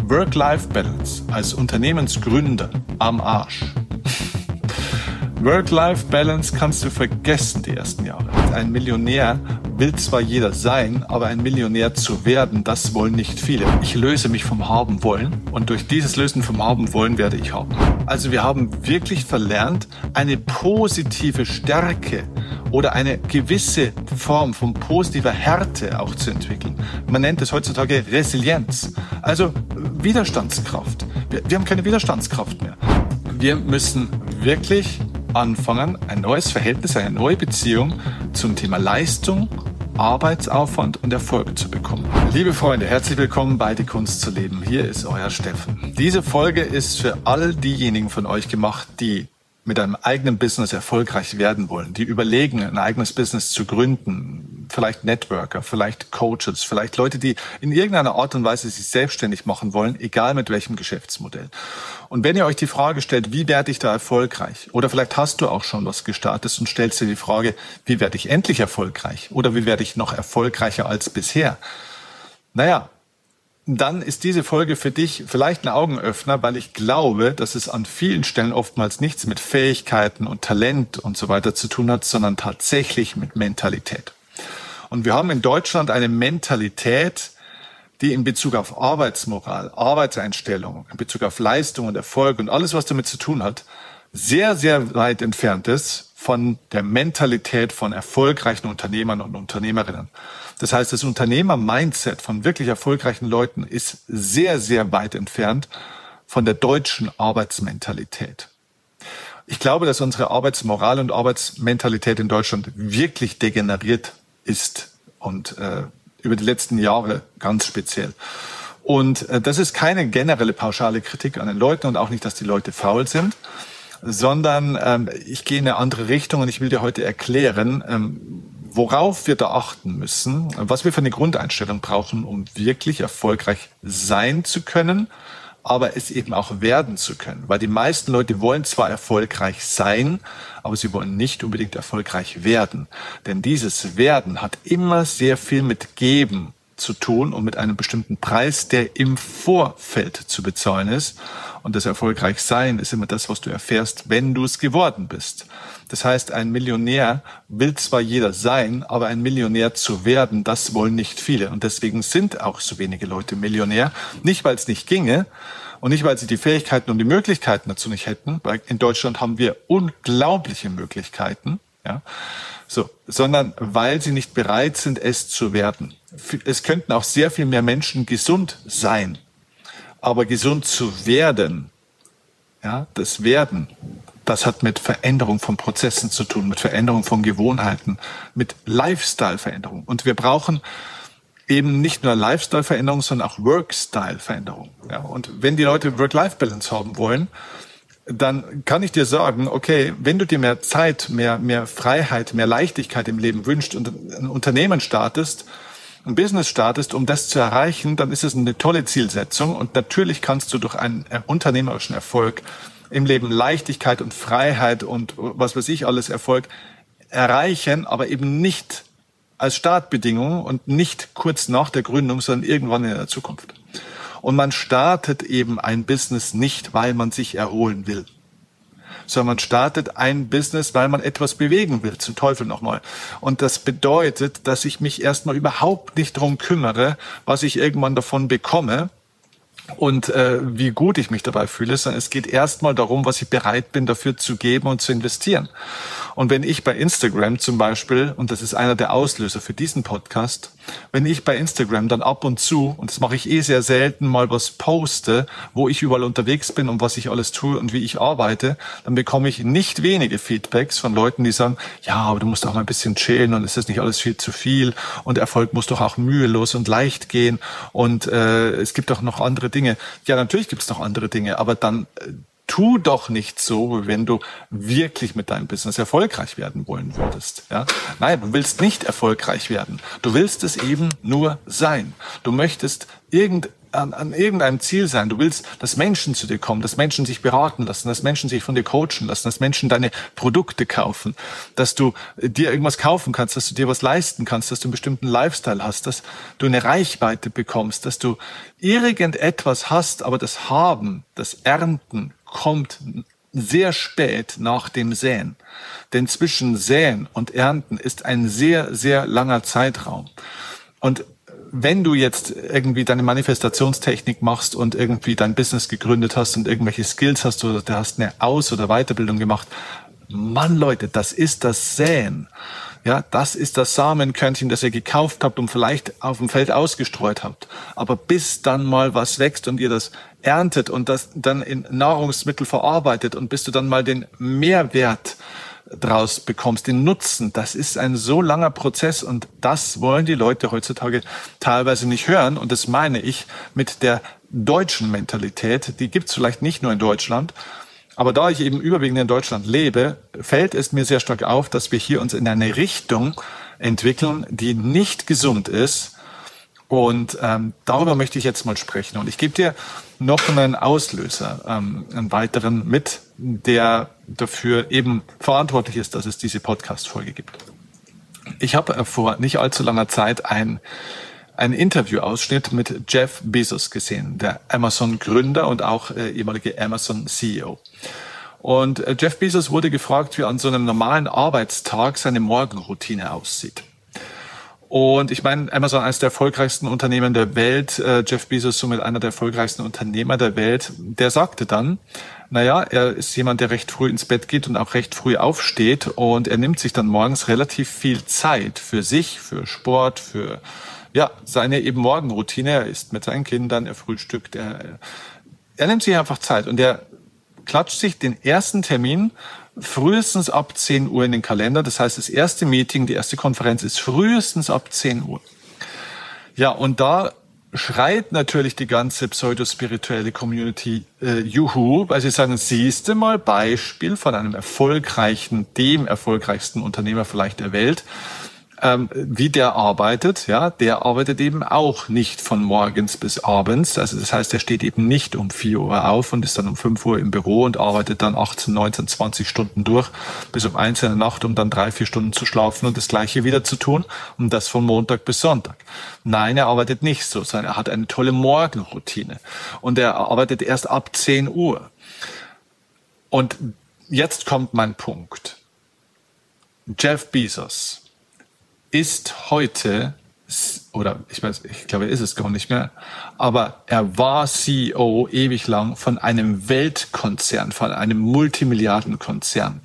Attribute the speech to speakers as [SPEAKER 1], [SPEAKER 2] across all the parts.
[SPEAKER 1] Work-Life-Balance als Unternehmensgründer am Arsch. Work-Life-Balance kannst du vergessen die ersten Jahre. Ein Millionär will zwar jeder sein, aber ein Millionär zu werden, das wollen nicht viele. Ich löse mich vom Haben wollen und durch dieses Lösen vom Haben wollen werde ich haben. Also wir haben wirklich verlernt, eine positive Stärke oder eine gewisse Form von positiver Härte auch zu entwickeln. Man nennt es heutzutage Resilienz, also Widerstandskraft. Wir haben keine Widerstandskraft mehr. Wir müssen wirklich anfangen, ein neues Verhältnis, eine neue Beziehung zum Thema Leistung, Arbeitsaufwand und Erfolge zu bekommen. Liebe Freunde, herzlich willkommen bei Die Kunst zu leben. Hier ist euer Steffen. Diese Folge ist für all diejenigen von euch gemacht, die mit einem eigenen Business erfolgreich werden wollen, die überlegen, ein eigenes Business zu gründen, vielleicht Networker, vielleicht Coaches, vielleicht Leute, die in irgendeiner Art und Weise sich selbstständig machen wollen, egal mit welchem Geschäftsmodell. Und wenn ihr euch die Frage stellt, wie werde ich da erfolgreich? Oder vielleicht hast du auch schon was gestartet und stellst dir die Frage, wie werde ich endlich erfolgreich? Oder wie werde ich noch erfolgreicher als bisher? Naja, dann ist diese Folge für dich vielleicht ein Augenöffner, weil ich glaube, dass es an vielen Stellen oftmals nichts mit Fähigkeiten und Talent und so weiter zu tun hat, sondern tatsächlich mit Mentalität. Und wir haben in Deutschland eine Mentalität, die in Bezug auf Arbeitsmoral, Arbeitseinstellung, in Bezug auf Leistung und Erfolg und alles, was damit zu tun hat, sehr, sehr weit entfernt ist von der Mentalität von erfolgreichen Unternehmern und Unternehmerinnen. Das heißt, das Unternehmer-Mindset von wirklich erfolgreichen Leuten ist sehr, sehr weit entfernt von der deutschen Arbeitsmentalität. Ich glaube, dass unsere Arbeitsmoral und Arbeitsmentalität in Deutschland wirklich degeneriert ist und über die letzten Jahre ganz speziell. Und das ist keine generelle pauschale Kritik an den Leuten und auch nicht, dass die Leute faul sind, sondern ich gehe in eine andere Richtung und ich will dir heute erklären, worauf wir da achten müssen, was wir für eine Grundeinstellung brauchen, um wirklich erfolgreich sein zu können, aber es eben auch werden zu können. Weil die meisten Leute wollen zwar erfolgreich sein, aber sie wollen nicht unbedingt erfolgreich werden. Denn dieses Werden hat immer sehr viel mit Geben zu tun und mit einem bestimmten Preis, der im Vorfeld zu bezahlen ist. Und das Erfolgreichsein ist immer das, was du erfährst, wenn du es geworden bist. Das heißt, ein Millionär will zwar jeder sein, aber ein Millionär zu werden, das wollen nicht viele. Und deswegen sind auch so wenige Leute Millionär. Nicht, weil es nicht ginge und nicht, weil sie die Fähigkeiten und die Möglichkeiten dazu nicht hätten, weil in Deutschland haben wir unglaubliche Möglichkeiten, ja, sondern weil sie nicht bereit sind, es zu werden. Es könnten auch sehr viel mehr Menschen gesund sein. Aber gesund zu werden, ja, das Werden, das hat mit Veränderung von Prozessen zu tun, mit Veränderung von Gewohnheiten, mit Lifestyle-Veränderung. Und wir brauchen eben nicht nur Lifestyle-Veränderung, sondern auch Work-Style-Veränderung. Ja, und wenn die Leute Work-Life-Balance haben wollen, dann kann ich dir sagen, okay, wenn du dir mehr Zeit, mehr Freiheit, mehr Leichtigkeit im Leben wünschst und ein Unternehmen startest, ein Business startest, um das zu erreichen, dann ist es eine tolle Zielsetzung und natürlich kannst du durch einen unternehmerischen Erfolg im Leben Leichtigkeit und Freiheit und was weiß ich alles Erfolg erreichen, aber eben nicht als Startbedingung und nicht kurz nach der Gründung, sondern irgendwann in der Zukunft. Und man startet eben ein Business nicht, weil man sich erholen will, sondern man startet ein Business, weil man etwas bewegen will, zum Teufel nochmal. Und das bedeutet, dass ich mich erstmal überhaupt nicht darum kümmere, was ich irgendwann davon bekomme und wie gut ich mich dabei fühle, sondern es geht erstmal darum, was ich bereit bin, dafür zu geben und zu investieren. Und wenn ich bei Instagram zum Beispiel, und das ist einer der Auslöser für diesen Podcast, wenn ich bei Instagram dann ab und zu, und das mache ich sehr selten, mal was poste, wo ich überall unterwegs bin und was ich alles tue und wie ich arbeite, dann bekomme ich nicht wenige Feedbacks von Leuten, die sagen, ja, aber du musst auch mal ein bisschen chillen und es ist nicht alles viel zu viel und Erfolg muss doch auch mühelos und leicht gehen und es gibt doch noch andere Dinge. Ja, natürlich gibt es noch andere Dinge, aber dann tu doch nicht so, wenn du wirklich mit deinem Business erfolgreich werden wollen würdest. Ja? Nein, du willst nicht erfolgreich werden. Du willst es eben nur sein. Du möchtest an irgendeinem Ziel sein. Du willst, dass Menschen zu dir kommen, dass Menschen sich beraten lassen, dass Menschen sich von dir coachen lassen, dass Menschen deine Produkte kaufen, dass du dir irgendwas kaufen kannst, dass du dir was leisten kannst, dass du einen bestimmten Lifestyle hast, dass du eine Reichweite bekommst, dass du irgendetwas hast, aber das Haben, das Ernten kommt sehr spät nach dem Säen. Denn zwischen Säen und Ernten ist ein sehr, sehr langer Zeitraum. Und wenn du jetzt irgendwie deine Manifestationstechnik machst und irgendwie dein Business gegründet hast und irgendwelche Skills hast oder du hast eine Aus- oder Weiterbildung gemacht, Mann, Leute, das ist das Säen. Ja, das ist das Samenkörnchen, das ihr gekauft habt und vielleicht auf dem Feld ausgestreut habt. Aber bis dann mal was wächst und ihr das erntet und das dann in Nahrungsmittel verarbeitet und bis du dann mal den Mehrwert draus bekommst, den Nutzen, das ist ein so langer Prozess und das wollen die Leute heutzutage teilweise nicht hören und das meine ich mit der deutschen Mentalität, die gibt's vielleicht nicht nur in Deutschland, aber da ich eben überwiegend in Deutschland lebe, fällt es mir sehr stark auf, dass wir hier uns in eine Richtung entwickeln, die nicht gesund ist und darüber möchte ich jetzt mal sprechen und ich gebe dir noch einen Auslöser, einen weiteren mit, der dafür eben verantwortlich ist, dass es diese Podcast-Folge gibt. Ich habe vor nicht allzu langer Zeit einen Interviewausschnitt mit Jeff Bezos gesehen, der Amazon-Gründer und auch ehemalige Amazon-CEO. Und Jeff Bezos wurde gefragt, wie an so einem normalen Arbeitstag seine Morgenroutine aussieht. Und ich meine, Amazon, eines der erfolgreichsten Unternehmen der Welt, Jeff Bezos somit einer der erfolgreichsten Unternehmer der Welt, der sagte dann, naja, er ist jemand, der recht früh ins Bett geht und auch recht früh aufsteht und er nimmt sich dann morgens relativ viel Zeit für sich, für Sport, für seine eben Morgenroutine. Er isst mit seinen Kindern, er frühstückt, er nimmt sich einfach Zeit und er klatscht sich den ersten Termin frühestens ab 10 Uhr in den Kalender. Das heißt, das erste Meeting, die erste Konferenz ist frühestens ab 10 Uhr. Ja, und da schreit natürlich die ganze pseudospirituelle Community Juhu, weil sie sagen, siehste mal Beispiel von einem dem erfolgreichsten Unternehmer vielleicht der Welt, wie der arbeitet, ja, der arbeitet eben auch nicht von morgens bis abends. Also das heißt, er steht eben nicht um 4 Uhr auf und ist dann um 5 Uhr im Büro und arbeitet dann 18, 19, 20 Stunden durch bis um 1 in der Nacht, um dann 3, 4 Stunden zu schlafen und das Gleiche wieder zu tun und das von Montag bis Sonntag. Nein, er arbeitet nicht so, sondern er hat eine tolle Morgenroutine und er arbeitet erst ab 10 Uhr. Und jetzt kommt mein Punkt. Jeff Bezos ist heute, oder ich glaube, er ist es gar nicht mehr, aber er war CEO ewig lang von einem Weltkonzern, von einem Multimilliardenkonzern.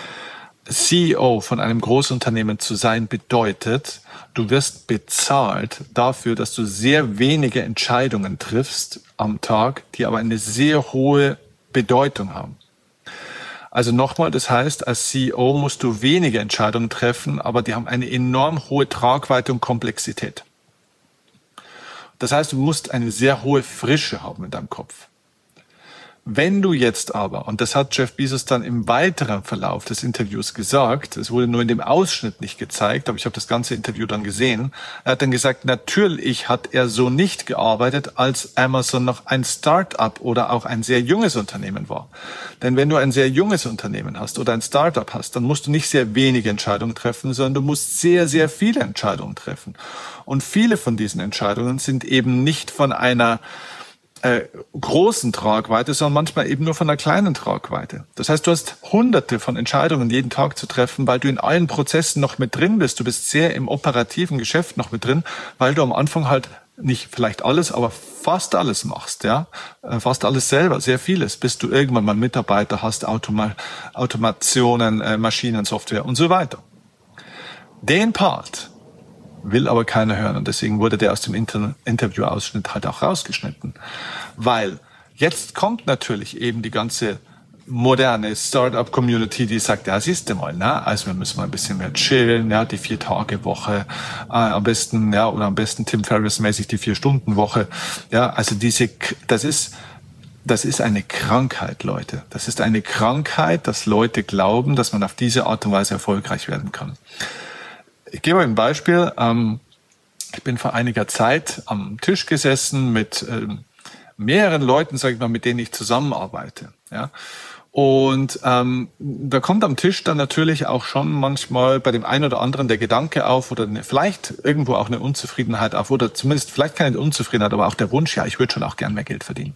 [SPEAKER 1] CEO von einem Großunternehmen zu sein bedeutet, du wirst bezahlt dafür, dass du sehr wenige Entscheidungen triffst am Tag, die aber eine sehr hohe Bedeutung haben. Also nochmal, das heißt, als CEO musst du wenige Entscheidungen treffen, aber die haben eine enorm hohe Tragweite und Komplexität. Das heißt, du musst eine sehr hohe Frische haben in deinem Kopf. Wenn du jetzt aber, und das hat Jeff Bezos dann im weiteren Verlauf des Interviews gesagt, es wurde nur in dem Ausschnitt nicht gezeigt, aber ich habe das ganze Interview dann gesehen, er hat dann gesagt, natürlich hat er so nicht gearbeitet, als Amazon noch ein Start-up oder auch ein sehr junges Unternehmen war. Denn wenn du ein sehr junges Unternehmen hast oder ein Start-up hast, dann musst du nicht sehr wenige Entscheidungen treffen, sondern du musst sehr, sehr viele Entscheidungen treffen. Und viele von diesen Entscheidungen sind eben nicht von einer großen Tragweite, sondern manchmal eben nur von einer kleinen Tragweite. Das heißt, du hast hunderte von Entscheidungen jeden Tag zu treffen, weil du in allen Prozessen noch mit drin bist. Du bist sehr im operativen Geschäft noch mit drin, weil du am Anfang halt nicht vielleicht alles, aber fast alles machst, ja, fast alles selber, sehr vieles, bis du irgendwann mal Mitarbeiter hast, Automationen, Maschinen, Software und so weiter. Den Part will aber keiner hören und deswegen wurde der aus dem Interview-Ausschnitt halt auch rausgeschnitten. Weil jetzt kommt natürlich eben die ganze moderne Startup-Community, die sagt, ja, siehst du mal, ne? Also wir müssen mal ein bisschen mehr chillen, ja, die 4-Tage-Woche, am besten, ja, oder am besten Tim Ferriss-mäßig die 4-Stunden-Woche, ja, also das ist eine Krankheit, Leute. Das ist eine Krankheit, dass Leute glauben, dass man auf diese Art und Weise erfolgreich werden kann. Ich gebe euch ein Beispiel. Ich bin vor einiger Zeit am Tisch gesessen mit mehreren Leuten, sage ich mal, mit denen ich zusammenarbeite. Ja? Und da kommt am Tisch dann natürlich auch schon manchmal bei dem einen oder anderen der Gedanke auf oder vielleicht irgendwo auch eine Unzufriedenheit auf oder zumindest vielleicht keine Unzufriedenheit, aber auch der Wunsch, ja, ich würde schon auch gern mehr Geld verdienen.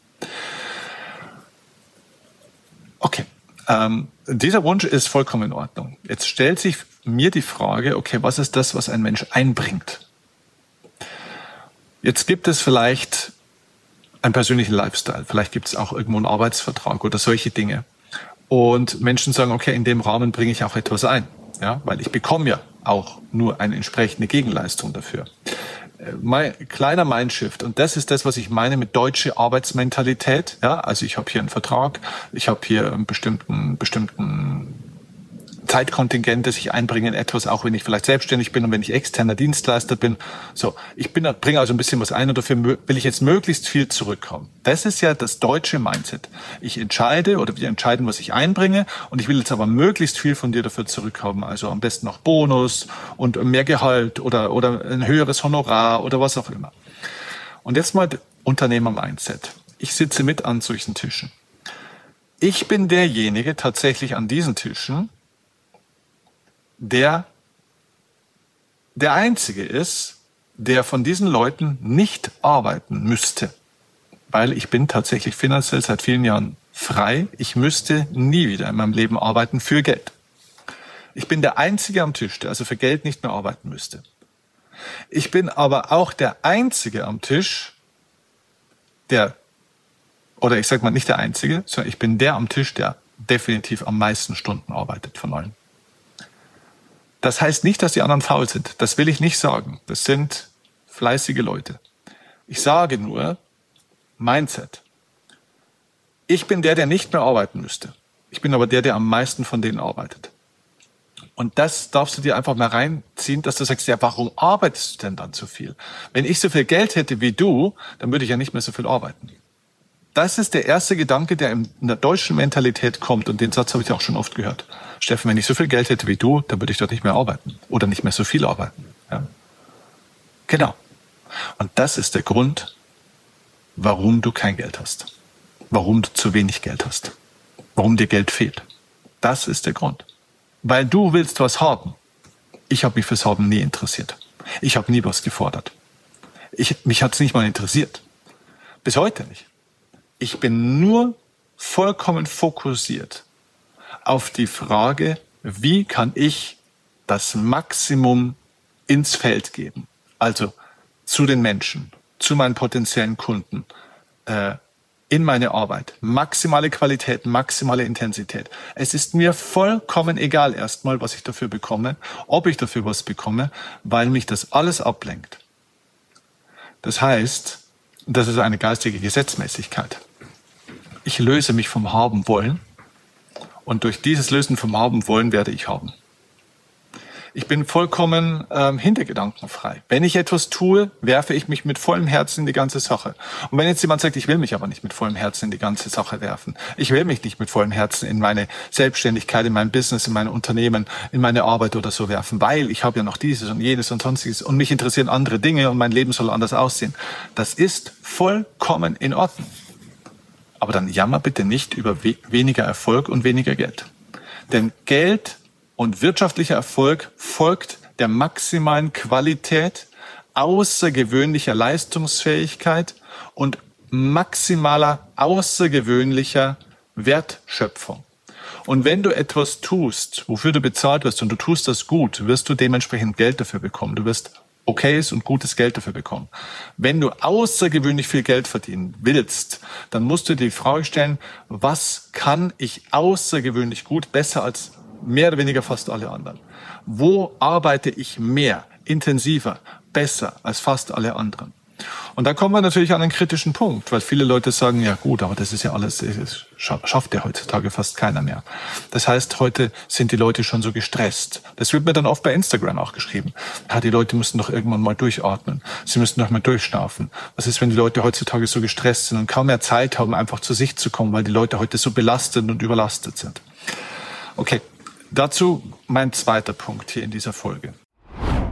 [SPEAKER 1] Okay, dieser Wunsch ist vollkommen in Ordnung. Jetzt stellt sich mir die Frage, okay, was ist das, was ein Mensch einbringt? Jetzt gibt es vielleicht einen persönlichen Lifestyle, vielleicht gibt es auch irgendwo einen Arbeitsvertrag oder solche Dinge. Und Menschen sagen, okay, in dem Rahmen bringe ich auch etwas ein, ja, weil ich bekomme ja auch nur eine entsprechende Gegenleistung dafür. Mein kleiner Mindshift, und das ist das, was ich meine mit deutsche Arbeitsmentalität. Ja, also ich habe hier einen Vertrag, ich habe hier einen bestimmten Zeitkontingent, das ich einbringe in etwas, auch wenn ich vielleicht selbstständig bin und wenn ich externer Dienstleister bin. So, bringe also ein bisschen was ein und dafür will ich jetzt möglichst viel zurückkommen. Das ist ja das deutsche Mindset. Ich entscheide oder wir entscheiden, was ich einbringe und ich will jetzt aber möglichst viel von dir dafür zurückhaben. Also am besten noch Bonus und mehr Gehalt oder ein höheres Honorar oder was auch immer. Und jetzt mal Unternehmer-Mindset. Ich sitze mit an solchen Tischen. Ich bin derjenige tatsächlich an diesen Tischen, der Einzige ist, der von diesen Leuten nicht arbeiten müsste. Weil ich bin tatsächlich finanziell seit vielen Jahren frei. Ich müsste nie wieder in meinem Leben arbeiten für Geld. Ich bin der Einzige am Tisch, der also für Geld nicht mehr arbeiten müsste. Ich bin aber auch der Einzige am Tisch, ich sag mal nicht der Einzige, sondern ich bin der am Tisch, der definitiv am meisten Stunden arbeitet von allen. Das heißt nicht, dass die anderen faul sind. Das will ich nicht sagen. Das sind fleißige Leute. Ich sage nur, Mindset. Ich bin der nicht mehr arbeiten müsste. Ich bin aber der am meisten von denen arbeitet. Und das darfst du dir einfach mal reinziehen, dass du sagst, ja, warum arbeitest du denn dann so viel? Wenn ich so viel Geld hätte wie du, dann würde ich ja nicht mehr so viel arbeiten. Das ist der erste Gedanke, der in der deutschen Mentalität kommt. Und den Satz habe ich auch schon oft gehört. Steffen, wenn ich so viel Geld hätte wie du, dann würde ich dort nicht mehr arbeiten. Oder nicht mehr so viel arbeiten. Ja. Genau. Und das ist der Grund, warum du kein Geld hast. Warum du zu wenig Geld hast. Warum dir Geld fehlt. Das ist der Grund. Weil du willst was haben. Ich habe mich fürs Haben nie interessiert. Ich habe nie was gefordert. Mich hat es nicht mal interessiert. Bis heute nicht. Ich bin nur vollkommen fokussiert auf die Frage, wie kann ich das Maximum ins Feld geben? Also zu den Menschen, zu meinen potenziellen Kunden, in meine Arbeit. Maximale Qualität, maximale Intensität. Es ist mir vollkommen egal erstmal, was ich dafür bekomme, ob ich dafür was bekomme, weil mich das alles ablenkt. Das heißt, das ist eine geistige Gesetzmäßigkeit. Ich löse mich vom Haben wollen und durch dieses Lösen vom Haben wollen werde ich haben. Ich bin vollkommen hintergedankenfrei. Wenn ich etwas tue, werfe ich mich mit vollem Herzen in die ganze Sache. Und wenn jetzt jemand sagt, ich will mich aber nicht mit vollem Herzen in die ganze Sache werfen, ich will mich nicht mit vollem Herzen in meine Selbstständigkeit, in mein Business, in mein Unternehmen, in meine Arbeit oder so werfen, weil ich habe ja noch dieses und jenes und sonstiges und mich interessieren andere Dinge und mein Leben soll anders aussehen. Das ist vollkommen in Ordnung. Aber dann jammer bitte nicht über weniger Erfolg und weniger Geld. Denn Geld und wirtschaftlicher Erfolg folgt der maximalen Qualität, außergewöhnlicher Leistungsfähigkeit und maximaler, außergewöhnlicher Wertschöpfung. Und wenn du etwas tust, wofür du bezahlt wirst und du tust das gut, wirst du dementsprechend Geld dafür bekommen. Du wirst okayes und gutes Geld dafür bekommen. Wenn du außergewöhnlich viel Geld verdienen willst, dann musst du dir die Frage stellen, was kann ich außergewöhnlich gut, besser als mehr oder weniger fast alle anderen? Wo arbeite ich mehr, intensiver, besser als fast alle anderen? Und da kommen wir natürlich an einen kritischen Punkt, weil viele Leute sagen, ja gut, aber das ist ja alles, das schafft ja heutzutage fast keiner mehr. Das heißt, heute sind die Leute schon so gestresst. Das wird mir dann oft bei Instagram auch geschrieben. Ja, die Leute müssen doch irgendwann mal durchatmen. Sie müssen doch mal durchschnaufen. Was ist, wenn die Leute heutzutage so gestresst sind und kaum mehr Zeit haben, einfach zu sich zu kommen, weil die Leute heute so belastet und überlastet sind? Okay, dazu mein zweiter Punkt hier in dieser Folge.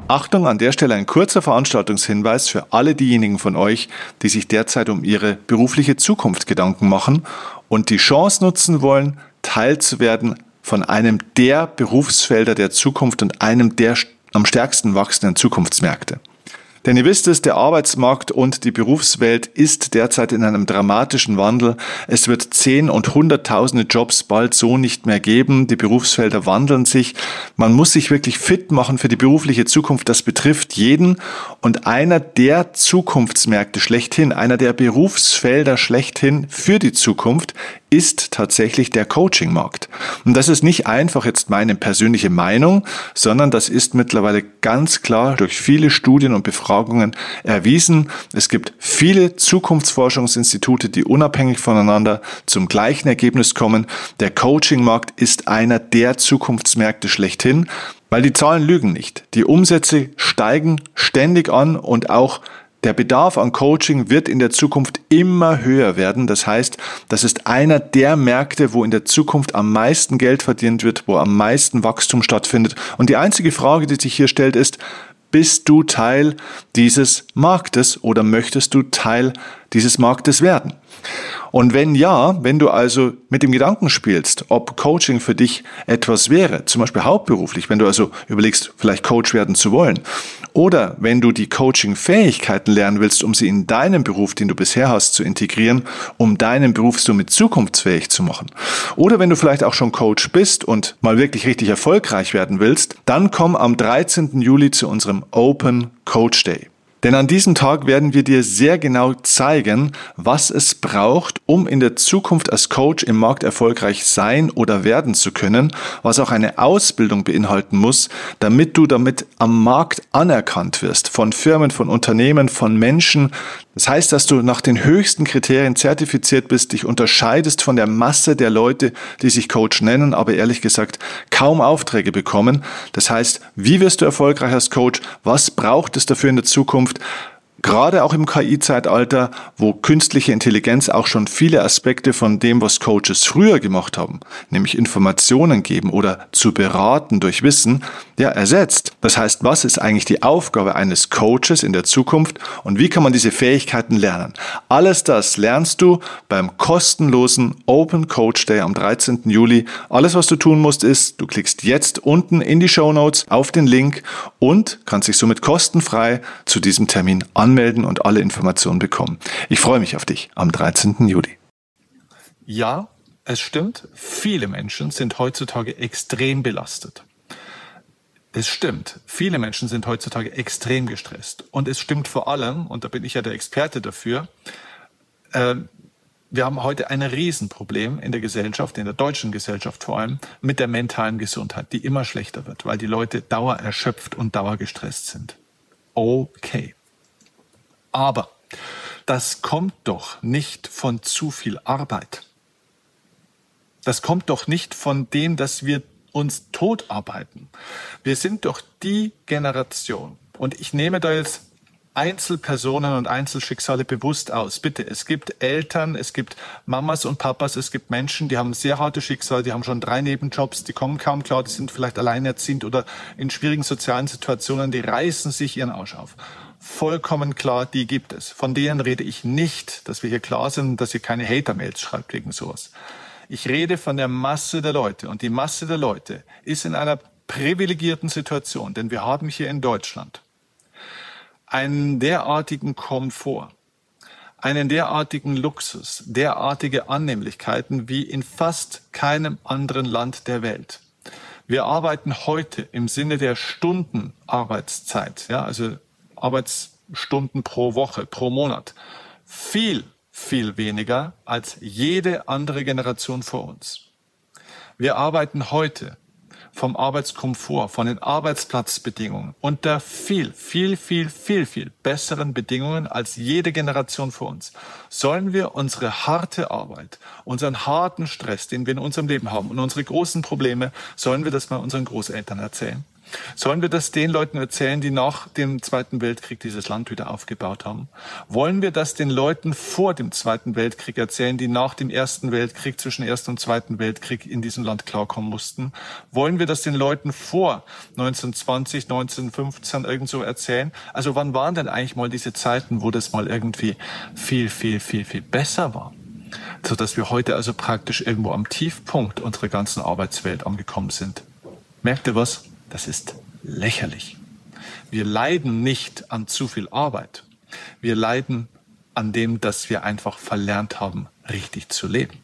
[SPEAKER 1] Achtung, an der Stelle ein kurzer Veranstaltungshinweis für alle diejenigen von euch, die sich derzeit um ihre berufliche Zukunft Gedanken machen und die Chance nutzen wollen, Teil zu werden von einem der Berufsfelder der Zukunft und einem der am stärksten wachsenden Zukunftsmärkte. Denn ihr wisst es, der Arbeitsmarkt und die Berufswelt ist derzeit in einem dramatischen Wandel. Es wird Zehn- und Hunderttausende Jobs bald so nicht mehr geben. Die Berufsfelder wandeln sich. Man muss sich wirklich fit machen für die berufliche Zukunft. Das betrifft jeden. Und einer der Zukunftsmärkte schlechthin, einer der Berufsfelder schlechthin für die Zukunft ist tatsächlich der Coaching-Markt. Und das ist nicht einfach jetzt meine persönliche Meinung, sondern das ist mittlerweile ganz klar durch viele Studien und Befragungen erwiesen. Es gibt viele Zukunftsforschungsinstitute, die unabhängig voneinander zum gleichen Ergebnis kommen. Der Coaching-Markt ist einer der Zukunftsmärkte schlechthin, weil die Zahlen lügen nicht. Die Umsätze steigen ständig an und auch der Bedarf an Coaching wird in der Zukunft immer höher werden. Das heißt, das ist einer der Märkte, wo in der Zukunft am meisten Geld verdient wird, wo am meisten Wachstum stattfindet. Und die einzige Frage, die sich hier stellt, ist, bist du Teil dieses Marktes oder möchtest du Teil dieses Marktes werden? Und wenn ja, wenn du also mit dem Gedanken spielst, ob Coaching für dich etwas wäre, zum Beispiel hauptberuflich, wenn du also überlegst, vielleicht Coach werden zu wollen, oder wenn du die Coaching-Fähigkeiten lernen willst, um sie in deinen Beruf, den du bisher hast, zu integrieren, um deinen Beruf somit zukunftsfähig zu machen. Oder wenn du vielleicht auch schon Coach bist und mal wirklich richtig erfolgreich werden willst, dann komm am 13. Juli zu unserem Open Coach Day. Denn an diesem Tag werden wir dir sehr genau zeigen, was es braucht, um in der Zukunft als Coach im Markt erfolgreich sein oder werden zu können, was auch eine Ausbildung beinhalten muss, damit du damit am Markt anerkannt wirst, von Firmen, von Unternehmen, von Menschen. Das heißt, dass du nach den höchsten Kriterien zertifiziert bist, dich unterscheidest von der Masse der Leute, die sich Coach nennen, aber ehrlich gesagt kaum Aufträge bekommen. Das heißt, wie wirst du erfolgreich als Coach? Was braucht es dafür in der Zukunft? Gerade auch im KI-Zeitalter, wo künstliche Intelligenz auch schon viele Aspekte von dem, was Coaches früher gemacht haben, nämlich Informationen geben oder zu beraten durch Wissen, ersetzt. Das heißt, was ist eigentlich die Aufgabe eines Coaches in der Zukunft und wie kann man diese Fähigkeiten lernen? Alles das lernst du beim kostenlosen Open Coach Day am 13. Juli. Alles, was du tun musst, ist, du klickst jetzt unten in die Shownotes auf den Link und kannst dich somit kostenfrei zu diesem Termin anmelden und alle Informationen bekommen. Ich freue mich auf dich am 13. Juli. Ja, es stimmt, viele Menschen sind heutzutage extrem belastet. Es stimmt, viele Menschen sind heutzutage extrem gestresst. Und es stimmt vor allem, und da bin ich ja der Experte dafür, wir haben heute ein Riesenproblem in der Gesellschaft, in der deutschen Gesellschaft vor allem, mit der mentalen Gesundheit, die immer schlechter wird, weil die Leute dauererschöpft und dauergestresst sind. Okay. Aber das kommt doch nicht von zu viel Arbeit. Das kommt doch nicht von dem, dass wir uns totarbeiten. Wir sind doch die Generation. Und ich nehme da jetzt Einzelpersonen und Einzelschicksale bewusst aus. Bitte, es gibt Eltern, es gibt Mamas und Papas, es gibt Menschen, die haben sehr harte Schicksale, die haben schon 3 Nebenjobs, die kommen kaum klar, die sind vielleicht alleinerziehend oder in schwierigen sozialen Situationen, die reißen sich ihren Arsch auf. Vollkommen klar, die gibt es. Von denen rede ich nicht, dass wir hier klar sind, dass ihr keine Hater-Mails schreibt wegen sowas. Ich rede von der Masse der Leute und die Masse der Leute ist in einer privilegierten Situation, denn wir haben hier in Deutschland einen derartigen Komfort, einen derartigen Luxus, derartige Annehmlichkeiten wie in fast keinem anderen Land der Welt. Wir arbeiten heute im Sinne der Stundenarbeitszeit, also Arbeitsstunden pro Woche, pro Monat, viel weniger als jede andere Generation vor uns. Wir arbeiten heute vom Arbeitskomfort, von den Arbeitsplatzbedingungen unter viel besseren Bedingungen als jede Generation vor uns. Sollen wir unsere harte Arbeit, unseren harten Stress, den wir in unserem Leben haben und unsere großen Probleme, sollen wir das mal unseren Großeltern erzählen? Sollen wir das den Leuten erzählen, die nach dem Zweiten Weltkrieg dieses Land wieder aufgebaut haben? Wollen wir das den Leuten vor dem Zweiten Weltkrieg erzählen, die nach dem Ersten Weltkrieg, zwischen Ersten und Zweiten Weltkrieg in diesem Land klarkommen mussten? Wollen wir das den Leuten vor 1920, 1915 irgend so erzählen? Also wann waren denn eigentlich mal diese Zeiten, wo das mal irgendwie viel besser war? Sodass wir heute also praktisch irgendwo am Tiefpunkt unserer ganzen Arbeitswelt angekommen sind. Merkt ihr was? Das ist lächerlich. Wir leiden nicht an zu viel Arbeit. Wir leiden an dem, dass wir einfach verlernt haben, richtig zu leben.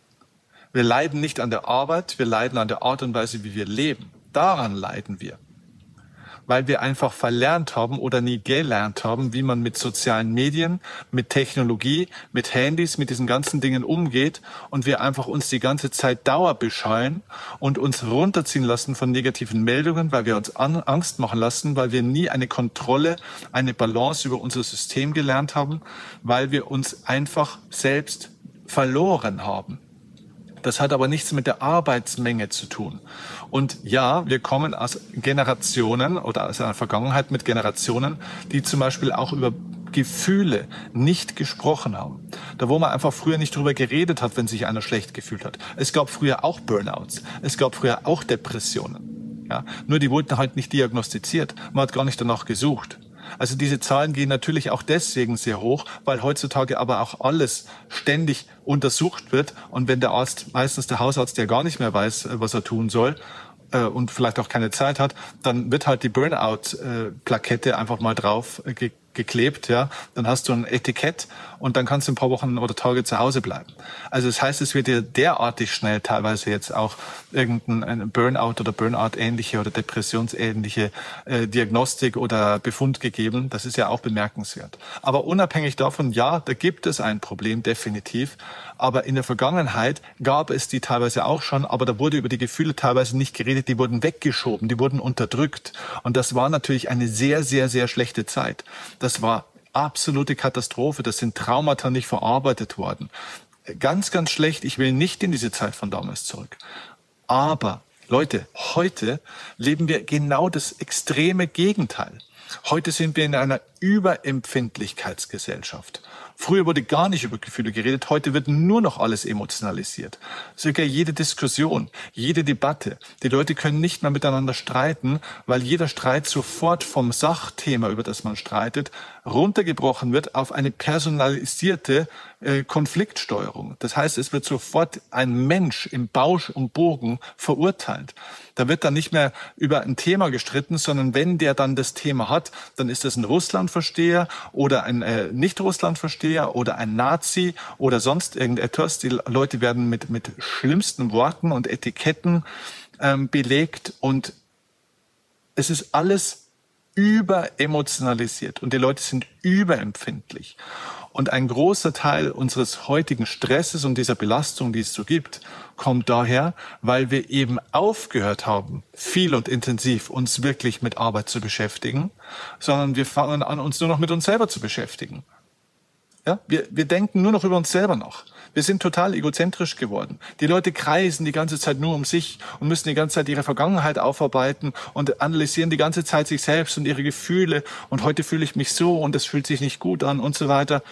[SPEAKER 1] Wir leiden nicht an der Arbeit, wir leiden an der Art und Weise, wie wir leben. Daran leiden wir. Weil wir einfach verlernt haben oder nie gelernt haben, wie man mit sozialen Medien, mit Technologie, mit Handys, mit diesen ganzen Dingen umgeht und wir einfach uns die ganze Zeit dauerbeschallen und uns runterziehen lassen von negativen Meldungen, weil wir uns Angst machen lassen, weil wir nie eine Kontrolle, eine Balance über unser System gelernt haben, weil wir uns einfach selbst verloren haben. Das hat aber nichts mit der Arbeitsmenge zu tun. Und ja, wir kommen aus Generationen oder aus einer Vergangenheit mit Generationen, die zum Beispiel auch über Gefühle nicht gesprochen haben. Da wo man einfach früher nicht drüber geredet hat, wenn sich einer schlecht gefühlt hat. Es gab früher auch Burnouts. Es gab früher auch Depressionen. Ja, nur die wurden halt nicht diagnostiziert. Man hat gar nicht danach gesucht. Also diese Zahlen gehen natürlich auch deswegen sehr hoch, weil heutzutage aber auch alles ständig untersucht wird. Und wenn der Arzt, meistens der Hausarzt, der gar nicht mehr weiß, was er tun soll und vielleicht auch keine Zeit hat, dann wird halt die Burnout-Plakette einfach mal drauf geklebt, ja, dann hast du ein Etikett und dann kannst du ein paar Wochen oder Tage zu Hause bleiben. Also das heißt, es wird dir derartig schnell teilweise jetzt auch irgendein Burnout oder Burnout-ähnliche oder depressionsähnliche Diagnostik oder Befund gegeben. Das ist ja auch bemerkenswert. Aber unabhängig davon, ja, da gibt es ein Problem, definitiv. Aber in der Vergangenheit gab es die teilweise auch schon, aber da wurde über die Gefühle teilweise nicht geredet, die wurden weggeschoben, die wurden unterdrückt. Und das war natürlich eine sehr, sehr, sehr schlechte Zeit. Das war absolute Katastrophe. Das sind Traumata nicht verarbeitet worden. Ganz, ganz schlecht. Ich will nicht in diese Zeit von damals zurück. Aber Leute, heute leben wir genau das extreme Gegenteil. Heute sind wir in einer Überempfindlichkeitsgesellschaft. Früher wurde gar nicht über Gefühle geredet, heute wird nur noch alles emotionalisiert. Sogar jede Diskussion, jede Debatte. Die Leute können nicht mehr miteinander streiten, weil jeder Streit sofort vom Sachthema, über das man streitet, runtergebrochen wird auf eine personalisierte Konfliktsteuerung. Das heißt, es wird sofort ein Mensch im Bausch und Bogen verurteilt. Da wird dann nicht mehr über ein Thema gestritten, sondern wenn der dann das Thema hat, dann ist das ein Russlandversteher oder ein Nicht-Russlandversteher oder ein Nazi oder sonst irgendetwas. Die Leute werden mit schlimmsten Worten und Etiketten belegt und es ist alles überemotionalisiert und die Leute sind überempfindlich. Und ein großer Teil unseres heutigen Stresses und dieser Belastung, die es so gibt, kommt daher, weil wir eben aufgehört haben, viel und intensiv uns wirklich mit Arbeit zu beschäftigen, sondern wir fangen an, uns nur noch mit uns selber zu beschäftigen. Ja? Wir denken nur noch über uns selber nach. Wir sind total egozentrisch geworden. Die Leute kreisen die ganze Zeit nur um sich und müssen die ganze Zeit ihre Vergangenheit aufarbeiten und analysieren die ganze Zeit sich selbst und ihre Gefühle. Und heute fühle ich mich so und es fühlt sich nicht gut an und so weiter.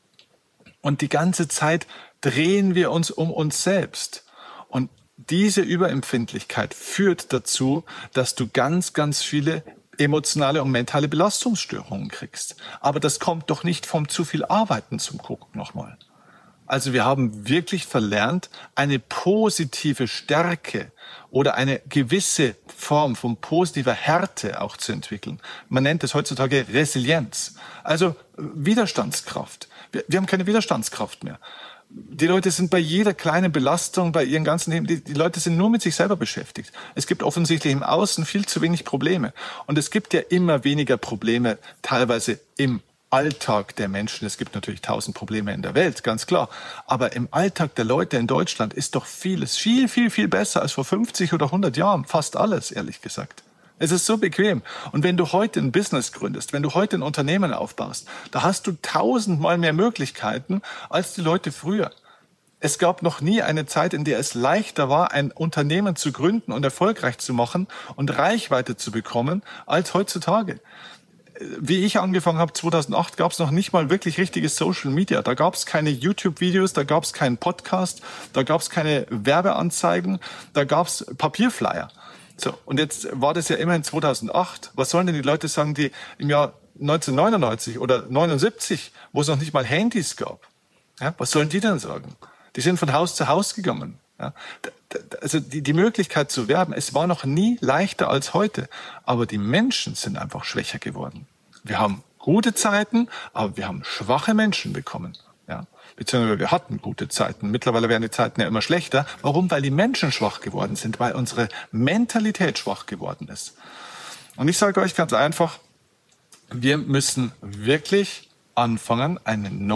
[SPEAKER 1] Und die ganze Zeit drehen wir uns um uns selbst. Und diese Überempfindlichkeit führt dazu, dass du ganz, ganz viele emotionale und mentale Belastungsstörungen kriegst. Aber das kommt doch nicht vom zu viel Arbeiten zum Gucken nochmal. Also wir haben wirklich verlernt, eine positive Stärke oder eine gewisse Form von positiver Härte auch zu entwickeln. Man nennt es heutzutage Resilienz, also Widerstandskraft. Wir haben keine Widerstandskraft mehr. Die Leute sind bei jeder kleinen Belastung, bei ihren ganzen Leben, die Leute sind nur mit sich selber beschäftigt. Es gibt offensichtlich im Außen viel zu wenig Probleme. Und es gibt ja immer weniger Probleme, teilweise im Alltag der Menschen. Es gibt natürlich 1000 Probleme in der Welt, ganz klar. Aber im Alltag der Leute in Deutschland ist doch vieles viel, viel, viel besser als vor 50 oder 100 Jahren. Fast alles, ehrlich gesagt. Es ist so bequem. Und wenn du heute ein Business gründest, wenn du heute ein Unternehmen aufbaust, da hast du 1000-mal mehr Möglichkeiten als die Leute früher. Es gab noch nie eine Zeit, in der es leichter war, ein Unternehmen zu gründen und erfolgreich zu machen und Reichweite zu bekommen, als heutzutage. Wie ich angefangen habe, 2008, gab es noch nicht mal wirklich richtiges Social Media. Da gab es keine YouTube-Videos, da gab es keinen Podcast, da gab es keine Werbeanzeigen, da gab es Papierflyer. So, und jetzt war das ja immerhin 2008. Was sollen denn die Leute sagen, die im Jahr 1999 oder 79, wo es noch nicht mal Handys gab? Ja, was sollen die denn sagen? Die sind von Haus zu Haus gegangen. Ja, also die Möglichkeit zu werben, es war noch nie leichter als heute. Aber die Menschen sind einfach schwächer geworden. Wir haben gute Zeiten, aber wir haben schwache Menschen bekommen. Ja, beziehungsweise wir hatten gute Zeiten. Mittlerweile werden die Zeiten ja immer schlechter. Warum? Weil die Menschen schwach geworden sind, weil unsere Mentalität schwach geworden ist. Und ich sage euch ganz einfach, wir müssen wirklich anfangen, ein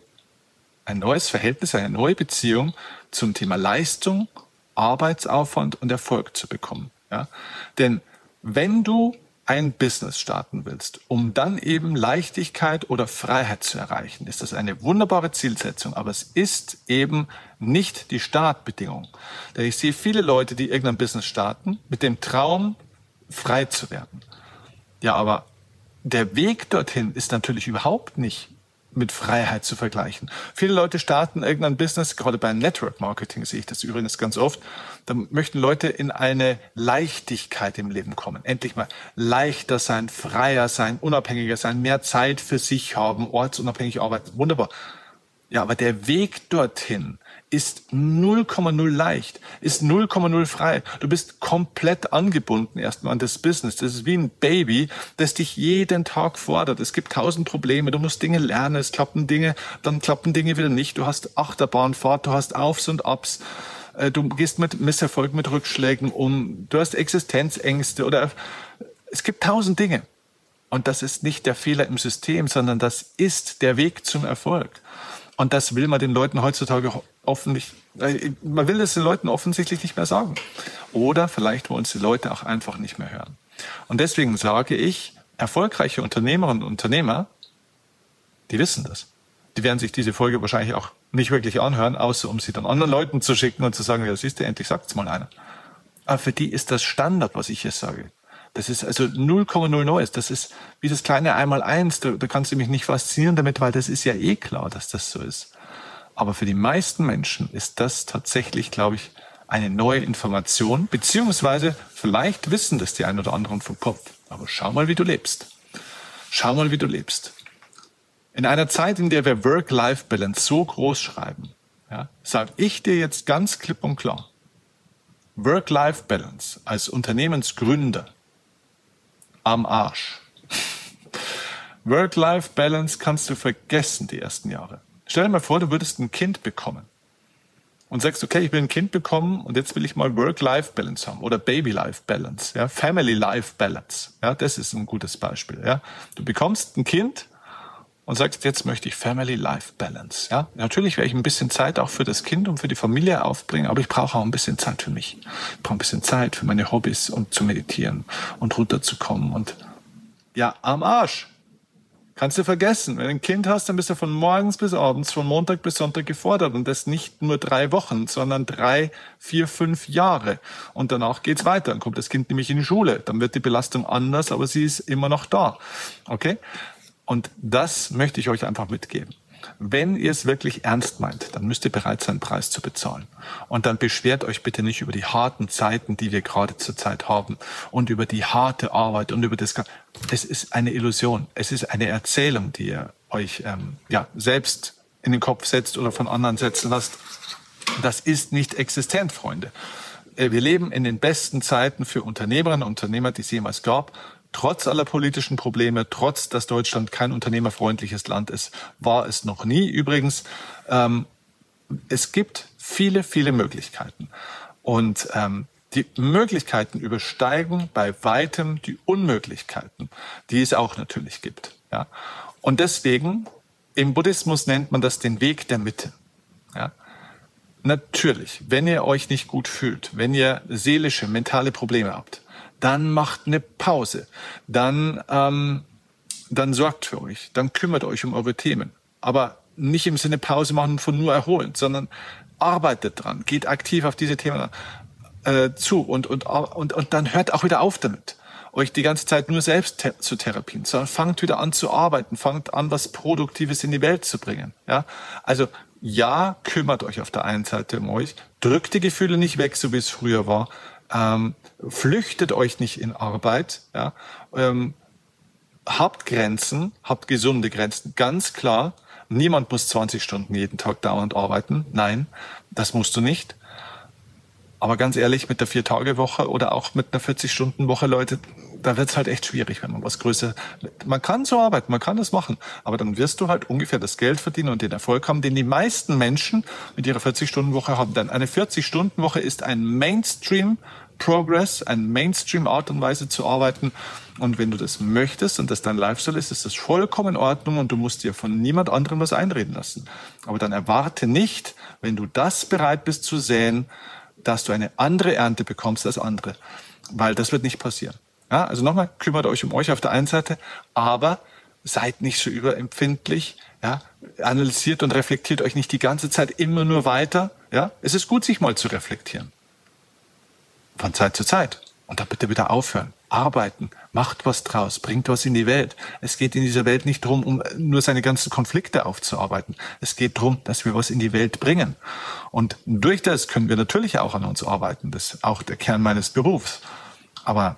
[SPEAKER 1] neues Verhältnis, eine neue Beziehung zum Thema Leistung, Arbeitsaufwand und Erfolg zu bekommen. Ja? Denn wenn du ein Business starten willst, um dann eben Leichtigkeit oder Freiheit zu erreichen, ist das eine wunderbare Zielsetzung, aber es ist eben nicht die Startbedingung. Denn ich sehe viele Leute, die irgendein Business starten, mit dem Traum, frei zu werden. Ja, aber der Weg dorthin ist natürlich überhaupt nicht mit Freiheit zu vergleichen. Viele Leute starten irgendein Business, gerade beim Network Marketing sehe ich das übrigens ganz oft, da möchten Leute in eine Leichtigkeit im Leben kommen. Endlich mal leichter sein, freier sein, unabhängiger sein, mehr Zeit für sich haben, ortsunabhängig arbeiten. Wunderbar. Ja, aber der Weg dorthin ist 0,0 leicht, ist 0,0 frei. Du bist komplett angebunden erstmal an das Business. Das ist wie ein Baby, das dich jeden Tag fordert. Es gibt 1000 Probleme, du musst Dinge lernen, es klappen Dinge, dann klappen Dinge wieder nicht. Du hast Achterbahnfahrt, du hast Aufs und Abs. Du gehst mit Misserfolg, mit Rückschlägen um. Du hast Existenzängste oder es gibt 1000 Dinge. Und das ist nicht der Fehler im System, sondern das ist der Weg zum Erfolg. Und das will man den Leuten heutzutage man will es den Leuten offensichtlich nicht mehr sagen. Oder vielleicht wollen es die Leute auch einfach nicht mehr hören. Und deswegen sage ich, erfolgreiche Unternehmerinnen und Unternehmer, die wissen das. Die werden sich diese Folge wahrscheinlich auch nicht wirklich anhören, außer um sie dann anderen Leuten zu schicken und zu sagen, ja, siehst du, endlich sagt's mal einer. Aber für die ist das Standard, was ich hier sage. Das ist also 0,0 Neues. Das ist wie das kleine Einmaleins. Da kannst du mich nicht faszinieren damit, weil das ist ja eh klar, dass das so ist. Aber für die meisten Menschen ist das tatsächlich, glaube ich, eine neue Information, beziehungsweise vielleicht wissen das die einen oder anderen vom Kopf. Aber schau mal, wie du lebst. Schau mal, wie du lebst. In einer Zeit, in der wir Work-Life-Balance so groß schreiben, ja, sage ich dir jetzt ganz klipp und klar, Work-Life-Balance als Unternehmensgründer am Arsch. Work-Life-Balance kannst du vergessen die ersten Jahre. Stell dir mal vor, du würdest ein Kind bekommen und sagst, okay, ich will ein Kind bekommen und jetzt will ich mal Work-Life-Balance haben oder Baby-Life-Balance, ja, Family-Life-Balance. Ja, das ist ein gutes Beispiel. Ja. Du bekommst ein Kind und sagst, jetzt möchte ich Family-Life-Balance. Ja, natürlich werde ich ein bisschen Zeit auch für das Kind und für die Familie aufbringen, aber ich brauche auch ein bisschen Zeit für mich. Ich brauche ein bisschen Zeit für meine Hobbys und zu meditieren und runterzukommen und ja, am Arsch. Kannst du vergessen. Wenn du ein Kind hast, dann bist du von morgens bis abends, von Montag bis Sonntag gefordert. Und das nicht nur 3 Wochen, sondern 3, 4, 5 Jahre. Und danach geht's weiter. Dann kommt das Kind nämlich in die Schule. Dann wird die Belastung anders, aber sie ist immer noch da. Okay? Und das möchte ich euch einfach mitgeben. Wenn ihr es wirklich ernst meint, dann müsst ihr bereit sein, einen Preis zu bezahlen. Und dann beschwert euch bitte nicht über die harten Zeiten, die wir gerade zurzeit haben und über die harte Arbeit und über das. Es ist eine Illusion. Es ist eine Erzählung, die ihr euch selbst in den Kopf setzt oder von anderen setzen lasst. Das ist nicht existent, Freunde. Wir leben in den besten Zeiten für Unternehmerinnen und Unternehmer, die es jemals gab. Trotz aller politischen Probleme, trotz dass Deutschland kein unternehmerfreundliches Land ist, war es noch nie. Übrigens, es gibt viele, viele Möglichkeiten. Und die Möglichkeiten übersteigen bei weitem die Unmöglichkeiten, die es auch natürlich gibt. Ja? Und deswegen, im Buddhismus nennt man das den Weg der Mitte. Ja? Natürlich, wenn ihr euch nicht gut fühlt, wenn ihr seelische, mentale Probleme habt, dann macht eine Pause, dann sorgt für euch, dann kümmert euch um eure Themen. Aber nicht im Sinne Pause machen von nur erholen, sondern arbeitet dran, geht aktiv auf diese Themen zu und dann hört auch wieder auf damit, euch die ganze Zeit nur selbst zu therapien, sondern fangt wieder an zu arbeiten, fangt an, was Produktives in die Welt zu bringen. Ja? Also ja, kümmert euch auf der einen Seite um euch, drückt die Gefühle nicht weg, so wie es früher war, flüchtet euch nicht in Arbeit, ja? Habt Grenzen, habt gesunde Grenzen, ganz klar. Niemand muss 20 Stunden jeden Tag dauernd arbeiten. Nein, das musst du nicht. Aber ganz ehrlich, mit der 4-Tage-Woche oder auch mit einer 40-Stunden-Woche, Leute, da wird's halt echt schwierig, wenn man was größer... Man kann so arbeiten, man kann das machen, aber dann wirst du halt ungefähr das Geld verdienen und den Erfolg haben, den die meisten Menschen mit ihrer 40-Stunden-Woche haben. Denn eine 40-Stunden-Woche ist ein Mainstream-Progress, eine Mainstream-Art und Weise zu arbeiten. Und wenn du das möchtest und das dein Lifestyle ist das vollkommen in Ordnung und du musst dir von niemand anderem was einreden lassen. Aber dann erwarte nicht, wenn du das bereit bist zu säen, dass du eine andere Ernte bekommst als andere. Weil das wird nicht passieren. Ja, also nochmal, kümmert euch um euch auf der einen Seite, aber seid nicht so überempfindlich. Ja, analysiert und reflektiert euch nicht die ganze Zeit immer nur weiter. Ja, es ist gut, sich mal zu reflektieren. Von Zeit zu Zeit. Und dann bitte wieder aufhören. Arbeiten. Macht was draus. Bringt was in die Welt. Es geht in dieser Welt nicht darum, um nur seine ganzen Konflikte aufzuarbeiten. Es geht darum, dass wir was in die Welt bringen. Und durch das können wir natürlich auch an uns arbeiten. Das ist auch der Kern meines Berufs. Aber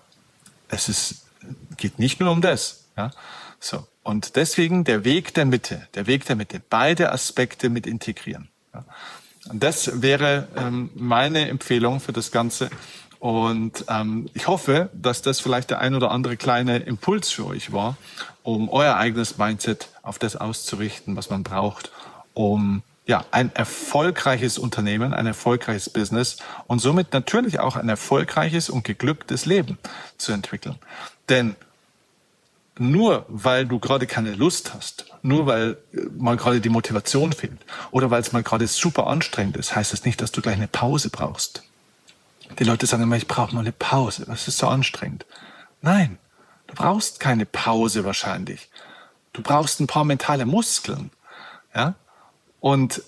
[SPEAKER 1] geht nicht nur um das. Ja? So. Und deswegen der Weg der Mitte. Beide Aspekte mit integrieren. Ja? Und das wäre meine Empfehlung für das Ganze. Und ich hoffe, dass das vielleicht der ein oder andere kleine Impuls für euch war, um euer eigenes Mindset auf das auszurichten, was man braucht, um ein erfolgreiches Unternehmen, ein erfolgreiches Business und somit natürlich auch ein erfolgreiches und geglücktes Leben zu entwickeln. Denn nur weil du gerade keine Lust hast, nur weil mal gerade die Motivation fehlt oder weil es mal gerade super anstrengend ist, heißt das nicht, dass du gleich eine Pause brauchst. Die Leute sagen immer, ich brauche mal eine Pause, das ist so anstrengend. Nein, du brauchst keine Pause wahrscheinlich. Du brauchst ein paar mentale Muskeln. Ja? Und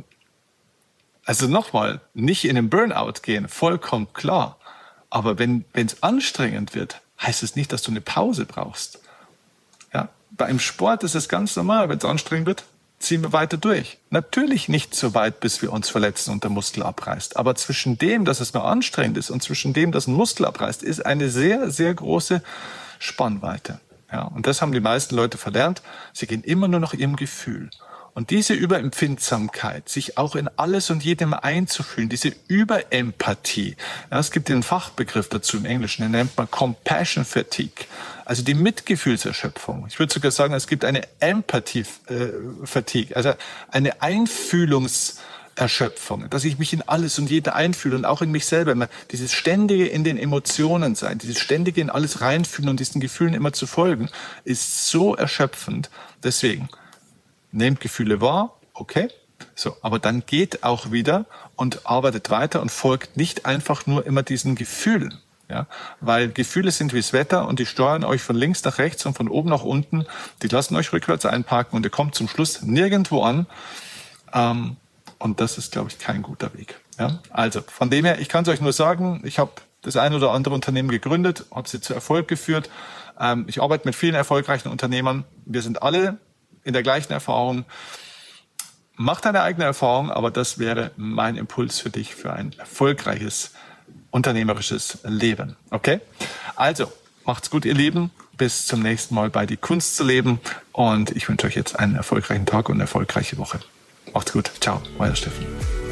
[SPEAKER 1] also nochmal, nicht in den Burnout gehen, vollkommen klar. Aber wenn es anstrengend wird, heißt es nicht, dass du eine Pause brauchst. Ja? Bei einem Sport ist es ganz normal, wenn es anstrengend wird, ziehen wir weiter durch. Natürlich nicht so weit, bis wir uns verletzen und der Muskel abreißt. Aber zwischen dem, dass es nur anstrengend ist und zwischen dem, dass ein Muskel abreißt, ist eine sehr, sehr große Spannweite. Ja, und das haben die meisten Leute verlernt. Sie gehen immer nur nach ihrem Gefühl. Und diese Überempfindsamkeit, sich auch in alles und jedem einzufühlen, diese Überempathie, ja, es gibt den Fachbegriff dazu im Englischen, den nennt man Compassion Fatigue, also die Mitgefühlserschöpfung. Ich würde sogar sagen, es gibt eine Empathy Fatigue, also eine Einfühlungserschöpfung, dass ich mich in alles und jeder einfühle und auch in mich selber. Immer dieses ständige in den Emotionen sein, dieses ständige in alles reinfühlen und diesen Gefühlen immer zu folgen, ist so erschöpfend. Deswegen, nehmt Gefühle wahr, okay, so, aber dann geht auch wieder und arbeitet weiter und folgt nicht einfach nur immer diesen Gefühlen, ja, weil Gefühle sind wie das Wetter und die steuern euch von links nach rechts und von oben nach unten, die lassen euch rückwärts einparken und ihr kommt zum Schluss nirgendwo an, und das ist, glaube ich, kein guter Weg. Ja, also von dem her, ich kann es euch nur sagen, ich habe das ein oder andere Unternehmen gegründet, habe sie zu Erfolg geführt, ich arbeite mit vielen erfolgreichen Unternehmern, wir sind alle in der gleichen Erfahrung. Mach deine eigene Erfahrung, aber das wäre mein Impuls für dich für ein erfolgreiches unternehmerisches Leben. Okay? Also, macht's gut, ihr Lieben. Bis zum nächsten Mal bei Die Kunst zu leben. Und ich wünsche euch jetzt einen erfolgreichen Tag und eine erfolgreiche Woche. Macht's gut. Ciao, euer Steffen.